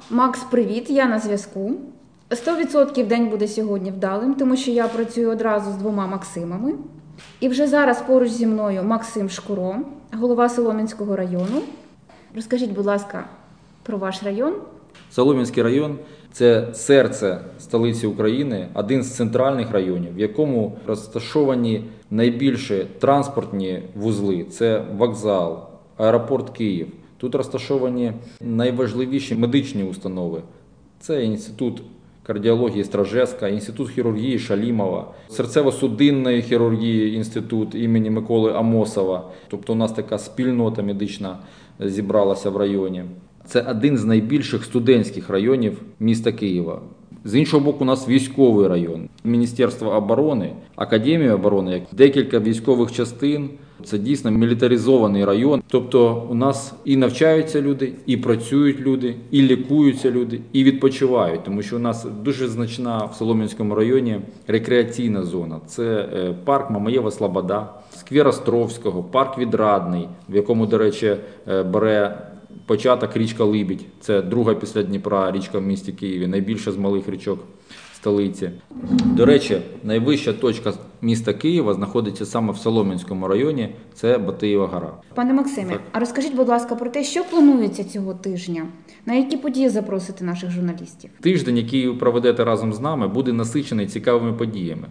Макс, привіт, я на зв'язку. 100% день буде сьогодні вдалим, тому що я працюю одразу з двома Максимами. І вже зараз поруч зі мною Максим Шкуро, голова Солом'янського району. Розкажіть, будь ласка, про ваш район. Солом'янський район – це серце столиці України, один з центральних районів, в якому розташовані найбільші транспортні вузли. Це вокзал, аеропорт Київ. Тут розташовані найважливіші медичні установи. Це інститут кардіології Стражевська, інститут хірургії Шалімова, серцево-судинної хірургії інститут імені Миколи Амосова. Тобто у нас така спільнота медична зібралася в районі. Це один з найбільших студентських районів міста Києва. З іншого боку, у нас військовий район. Міністерство оборони, Академія оборони, декілька військових частин. Це дійсно мілітаризований район. Тобто у нас і навчаються люди, і працюють люди, і лікуються люди, і відпочивають. Тому що у нас дуже значна в Солом'янському районі рекреаційна зона. Це парк Мамаєва Слобода, сквер Островського, парк Відрадний, в якому, до речі, бере початок річка Либідь. Це друга після Дніпра річка в місті Києві, найбільша з малих річок столиці. До речі, найвища точка міста Києва знаходиться саме в Солом'янському районі, це Батиєва гора. Пане Максиме, а розкажіть, будь ласка, про те, що планується цього тижня? На які події запросити наших журналістів? Тиждень, який ви проведете разом з нами, буде насичений цікавими подіями.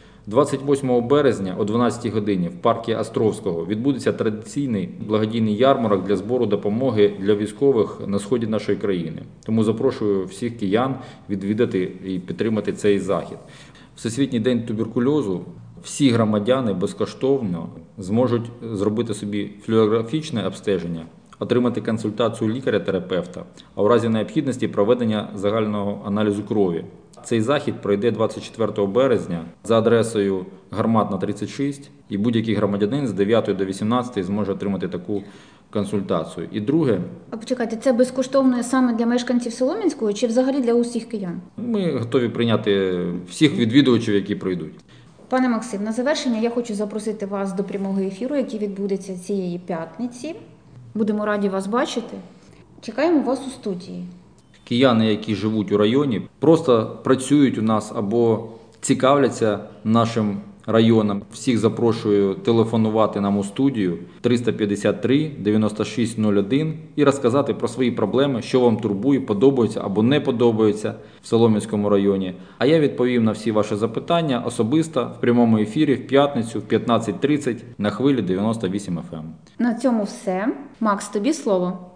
28 березня о 12 годині в парку Островського відбудеться традиційний благодійний ярмарок для збору допомоги для військових на сході нашої країни. Тому запрошую всіх киян відвідати і підтримати цей захід. Всесвітній день туберкульозу. Всі громадяни безкоштовно зможуть зробити собі флюорографічне обстеження, отримати консультацію лікаря-терапевта, а у разі необхідності проведення загального аналізу крові. Цей захід пройде 24 березня за адресою Гарматна, 36, і будь-який громадянин з 9 до 18 зможе отримати таку консультацію. І друге... А почекайте, це безкоштовно саме для мешканців Солом'янського чи взагалі для усіх киян? Ми готові прийняти всіх відвідувачів, які прийдуть. Пане Максим, на завершення я хочу запросити вас до прямого ефіру, який відбудеться цієї п'ятниці. Будемо раді вас бачити. Чекаємо вас у студії. Кияни, які живуть у районі, просто працюють у нас або цікавляться нашим районом. Всіх запрошую телефонувати нам у студію 353 9601 і розказати про свої проблеми, що вам турбує, подобається або не подобається в Солом'янському районі. А я відповім на всі ваші запитання особисто в прямому ефірі в п'ятницю в 15:30 на хвилі 98 FM. На цьому все. Макс, тобі слово.